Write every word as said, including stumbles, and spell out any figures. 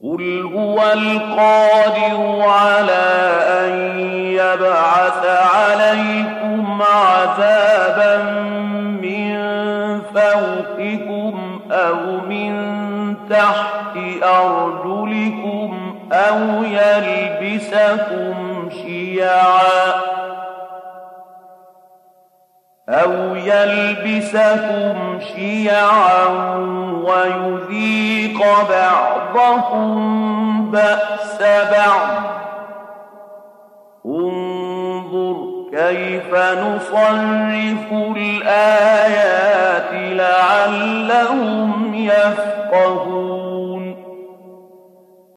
قُلْ هُوَ الْقَادِرُ عَلَىٰ أَن يَبْعَثَ عَلَيْكُمْ عَذَابًا مِّن فَوْقِكُمْ أَوْ مِن تَحْتِ أَرْجُلِكُمْ أَوْ يَلْبِسَكُمْ شِيَعًا أَوْ يَلْبِسَكُمْ شِيَعًا وَيُذِيقَ بَعْضَكُم بَأْسَ بَعْضٍ ۗ انظُرْ كَيْفَ نُصَرِّفُ الْآيَاتِ لَعَلَّهُمْ يَفْقَهُونَ